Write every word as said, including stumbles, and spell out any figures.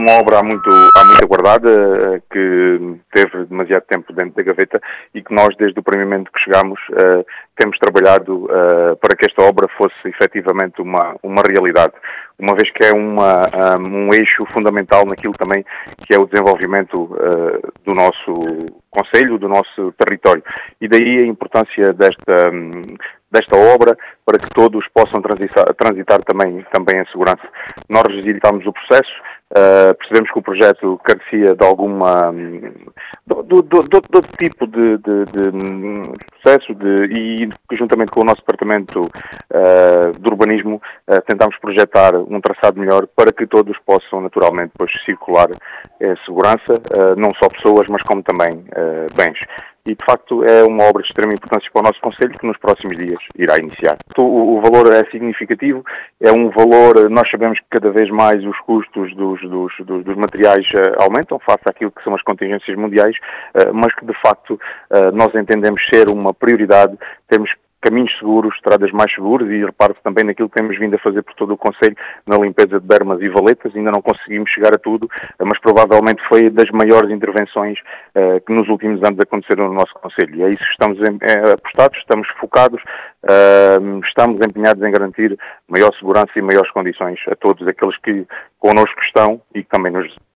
uma obra há muito, há muito aguardada, que teve demasiado tempo dentro da gaveta e que nós, desde o primeiro momento que chegámos, uh, temos trabalhado uh, para que esta obra fosse efetivamente uma, uma realidade, uma vez que é uma, um, um eixo fundamental naquilo também que é o desenvolvimento uh, do nosso concelho, do nosso território. E daí a importância desta, um, desta obra para que todos possam transitar, transitar também, também em segurança. Nós registramos o processo, uh, percebemos que o projeto carecia de alguma... Um, do, do, do, do, do tipo de, de, de processo de, e juntamente com o nosso departamento uh, de urbanismo uh, tentámos projetar um traçado melhor para que todos possam naturalmente depois circular em segurança, uh, não só pessoas, mas como também uh, bens. E, de facto, é uma obra de extrema importância para o nosso concelho que nos próximos dias irá iniciar. O, o valor é significativo, é um valor, nós sabemos que cada vez mais os custos dos, dos, dos, dos materiais uh, aumentam face àquilo que são as contingências mundiais, uh, mas que, de facto, uh, nós entendemos ser uma prioridade, temos caminhos seguros, estradas mais seguras e repare-se também naquilo que temos vindo a fazer por todo o concelho na limpeza de bermas e valetas. Ainda não conseguimos chegar a tudo, mas provavelmente foi das maiores intervenções uh, que nos últimos anos aconteceram no nosso concelho. E é isso que estamos em, é, apostados, estamos focados, uh, estamos empenhados em garantir maior segurança e maiores condições a todos aqueles que connosco estão e que também nos